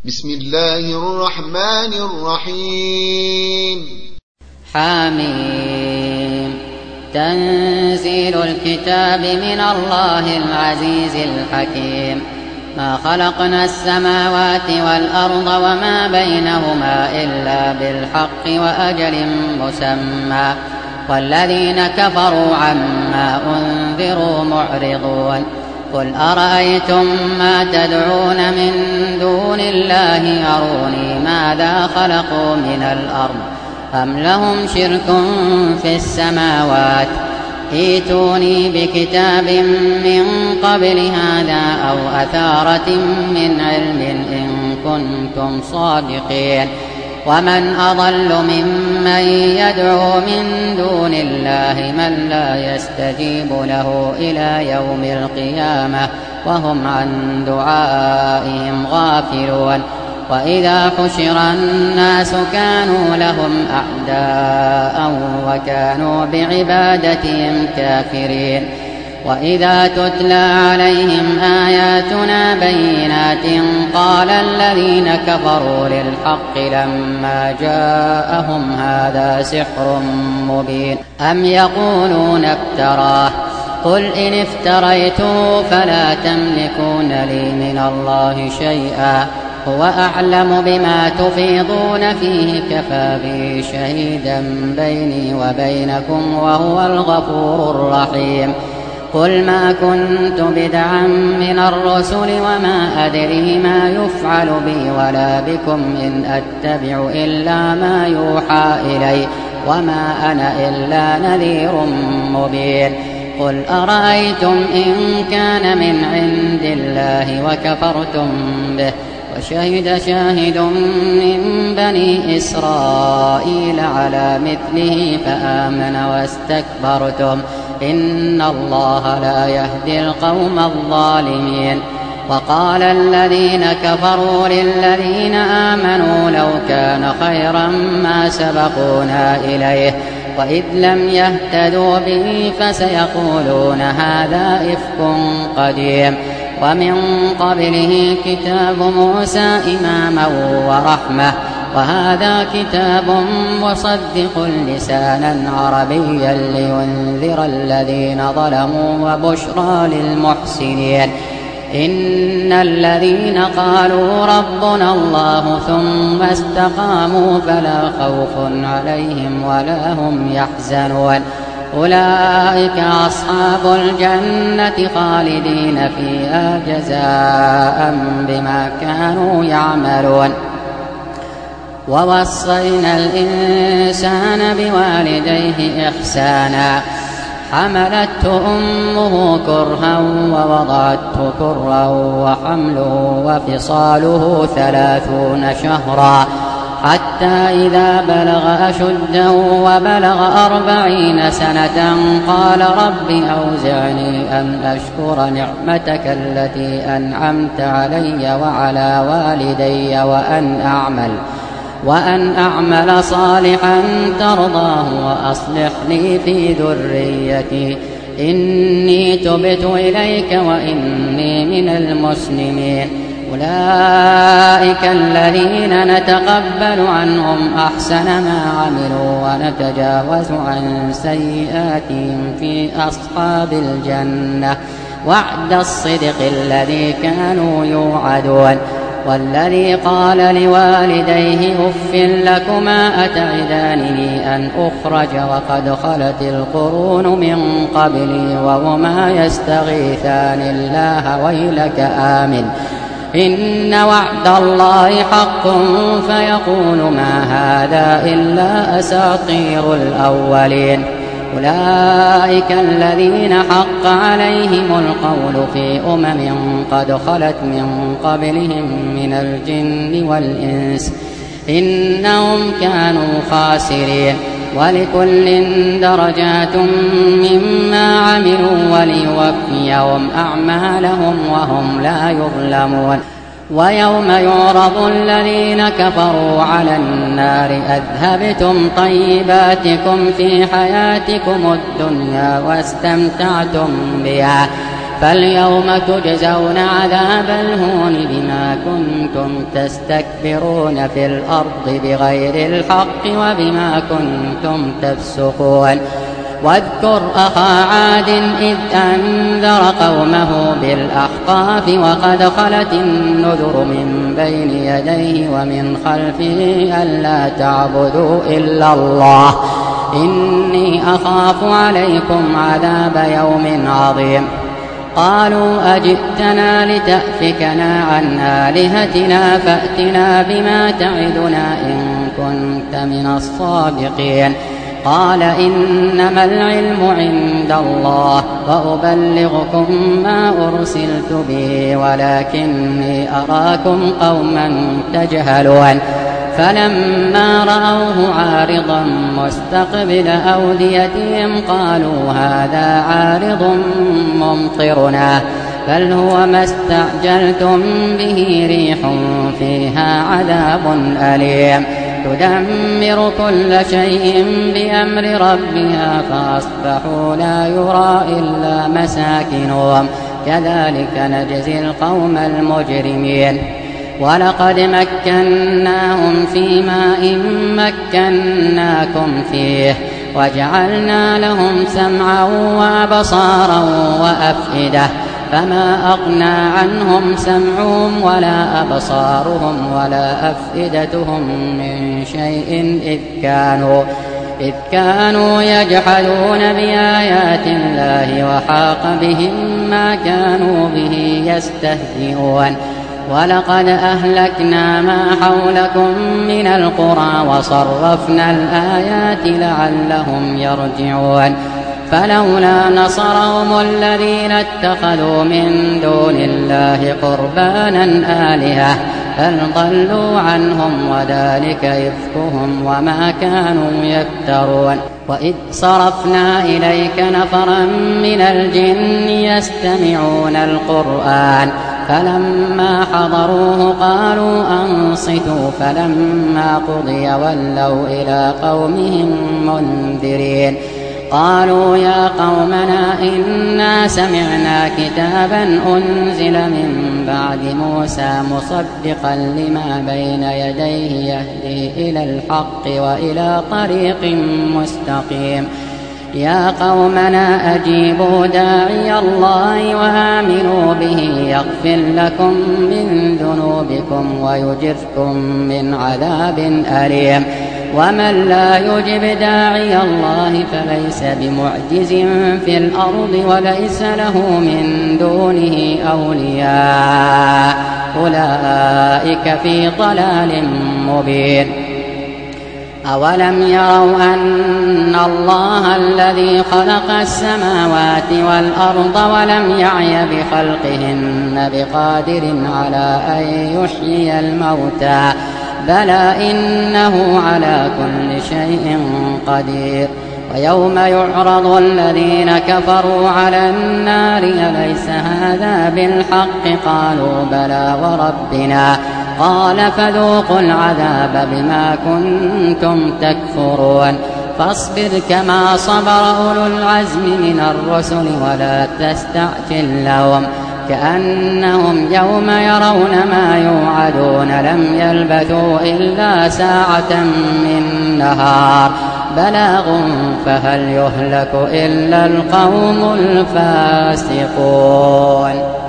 بسم الله الرحمن الرحيم. حميم. تنزيل الكتاب من الله العزيز الحكيم. ما خلقنا السماوات والأرض وما بينهما إلا بالحق وأجل مسمى، والذين كفروا عما أنذروا معرضون. قل أرأيتم ما تدعون من دون الله أروني ماذا خلقوا من الأرض أم لهم شرك في السماوات، ائتوني بكتاب من قبل هذا أو أثارة من علم إن كنتم صادقين. ومن أضل ممن يدعو من دون الله من لا يستجيب له إلى يوم القيامة وهم عن دعائهم غافلون. وإذا حشر الناس كانوا لهم أعداء وكانوا بعبادتهم كافرين. وإذا تتلى عليهم آياتنا بينات قال الذين كفروا للحق لما جاءهم هذا سحر مبين أم يقولون افتراه قل إن افتريته فلا تملكون لي من الله شيئا هو أعلم بما تفيضون فيه كفى بي شهيدا بيني وبينكم وهو الغفور الرحيم. قل ما كنت بدعا من الرسل وما أدري ما يفعل بي ولا بكم إن أتبع إلا ما يوحى إلي وما أنا إلا نذير مبين. قل أرأيتم إن كان من عند الله وكفرتم به وشهد شاهد من بني إسرائيل على مثله فآمن واستكبرتم إن الله لا يهدي القوم الظالمين. وقال الذين كفروا للذين آمنوا لو كان خيرا ما سبقونا إليه وإذ لم يهتدوا به فسيقولون هذا إفك قديم. ومن قبله كتاب موسى إماما ورحمة وهذا كتاب مصدق لسانا عربيا لينذر الذين ظلموا وبشرى للمحسنين. إن الذين قالوا ربنا الله ثم استقاموا فلا خوف عليهم ولا هم يحزنون أولئك أصحاب الجنة خالدين فيها جزاء بما كانوا يعملون. ووصينا الإنسان بوالديه إحسانا حملته أمه كرها ووضعته كرها وحمله وفصاله 30 شهرا حتى إذا بلغ أشده وبلغ 40 سنة قال رب أوزعني أن أشكر نعمتك التي أنعمت علي وعلى والدي وأن أعمل صالحا ترضاه وأصلح لي في ذريتي إني تبت إليك وإني من المسلمين. أولئك الذين نتقبل عنهم أحسن ما عملوا ونتجاوز عن سيئاتهم في أصحاب الجنة وعد الصدق الذي كانوا يوعدون. والذي قال لوالديه أف لكما أتعدانني أن أخرج وقد خلت القرون من قبلي وهما يستغيثان الله ويلك آمن إن وعد الله حق فيقول ما هذا إلا أساطير الأولين. أولئك الذين حق عليهم القول في قد خلت من قبلهم من الجن والإنس إنهم كانوا خاسرين. ولكل درجات مما عملوا وليوفيهم أعمالهم وهم لا يظلمون. ويوم يعرض الذين كفروا على النار أذهبتم طيباتكم في حياتكم الدنيا واستمتعتم بها فاليوم تجزون عذاب الهون بما كنتم تستكبرون في الأرض بغير الحق وبما كنتم تفسقون واذكر أخا عاد إذ أنذر قومه بالأحقاف وقد خلت النذر من بين يديه ومن خلفه ألا تعبدوا إلا الله إني أخاف عليكم عذاب يوم عظيم قالوا أجئتنا لتأفكنا عن آلهتنا فأتنا بما تعدنا إن كنت من الصادقين قال إنما العلم عند الله وأبلغكم ما أرسلت به ولكني أراكم قوما تجهلون فلما رأوه عارضا مستقبل أوديتهم قالوا هذا عارض ممطرنا بل هو ما استعجلتم به ريح فيها عذاب أليم تدمر كل شيء بأمر ربها فأصبحوا لا يرى إلا مساكنهم كذلك نجزي القوم المجرمين ولقد مكناهم في ماء مكناكم فيه وجعلنا لهم سمعا وأبصارا وأفئدة فما أغنى عنهم سمعهم ولا أبصارهم ولا أفئدتهم من شيء إذ كانوا يجحدون بآيات الله وحاق بهم ما كانوا به يستهزئون ولقد أهلكنا ما حولكم من القرى وصرفنا الآيات لعلهم يرجعون فلولا نصرهم الذين اتخذوا من دون الله قربانا آلهة بل ضلوا عنهم وذلك إفكهم وما كانوا يفترون وإذ صرفنا إليك نفرا من الجن يستمعون القرآن فلما حضروه قالوا أنصتوا فلما قضي ولوا إلى قومهم منذرين قالوا يا قومنا إنا سمعنا كتابا أنزل من بعد موسى مصدقا لما بين يديه يهدي إلى الحق وإلى طريق مستقيم يا قومنا أجيبوا داعي الله وآمنوا به يغفر لكم من ذنوبكم ويجركم من عذاب أليم ومن لا يجب داعي الله فليس بمعجز في الأرض وليس له من دونه أولياء أولئك في ضلال مبين أولم يروا أن الله الذي خلق السماوات والأرض ولم يعي بخلقهن بقادر على أن يحيي الموتى بلى إنه على كل شيء قدير ويوم يعرض الذين كفروا على النار أليس هذا بالحق قالوا بلى وربنا قال فذوقوا العذاب بما كنتم تكفرون فاصبر كما صبر أولو العزم من الرسل ولا تستعجل لهم كأنهم يوم يرون ما يوعدون لم يلبثوا إلا ساعة من نهار بلاغ فهل يهلك إلا القوم الفاسقون